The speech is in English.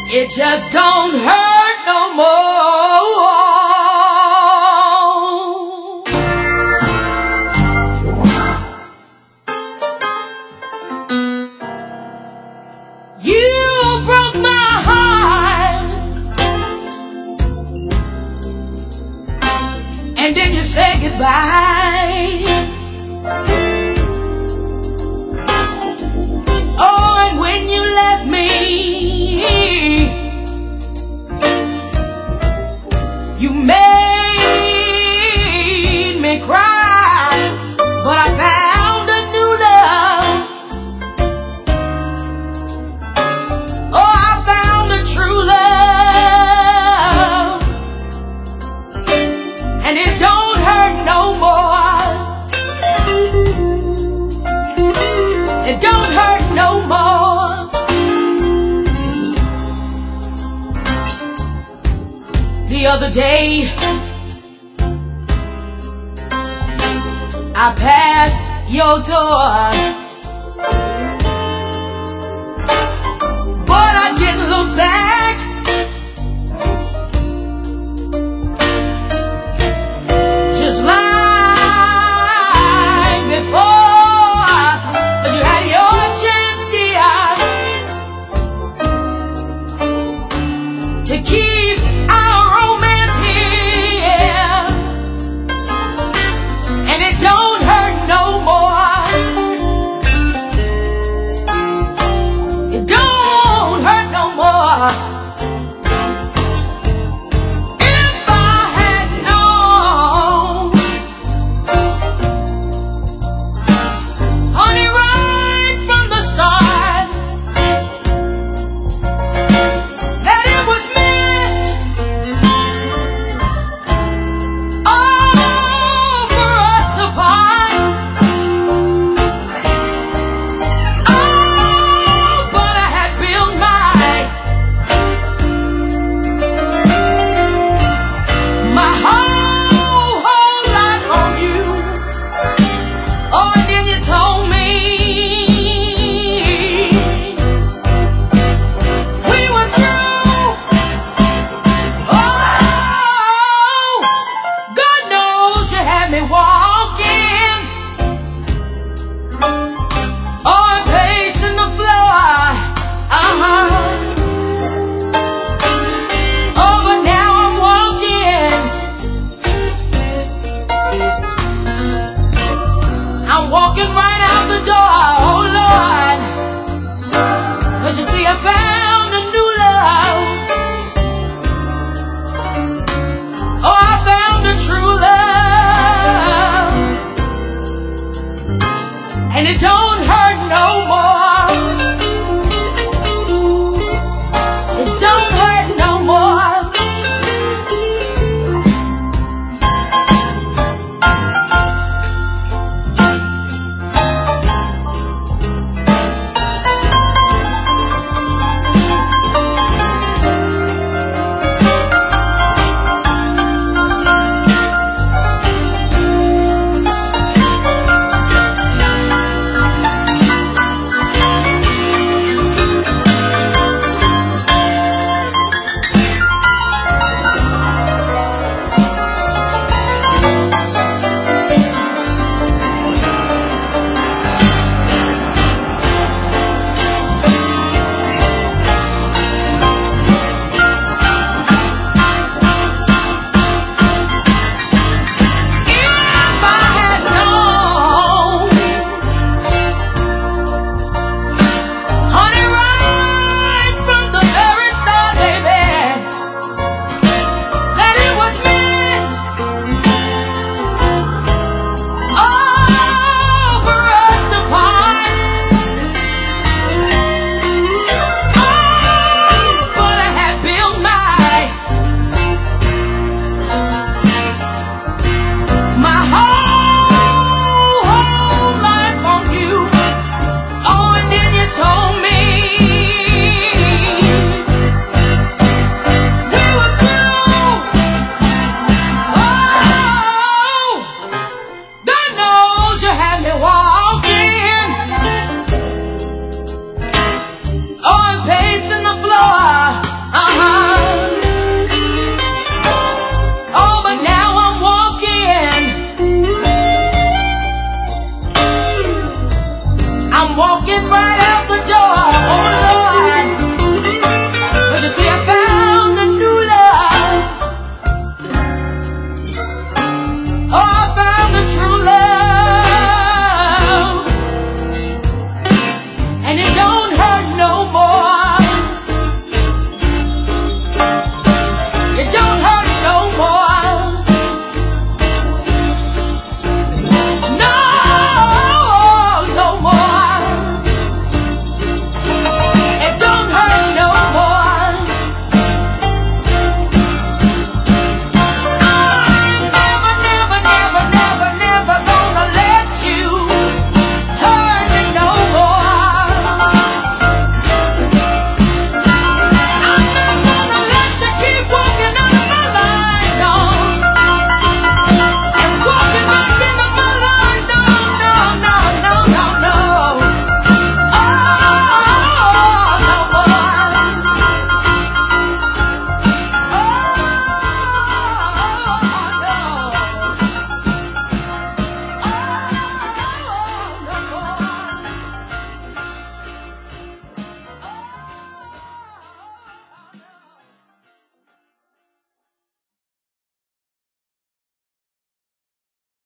It just don't hurt no more. You broke my heart, and then you said goodbye. Oh, and when you left me, you made me cry, but I found a new love. Oh, I found a true love, and it don't hurt no more. It don't hurt no more. The other day, I passed your door, but I didn't look back. Just like before, 'cause you had your chance, dear, to keep our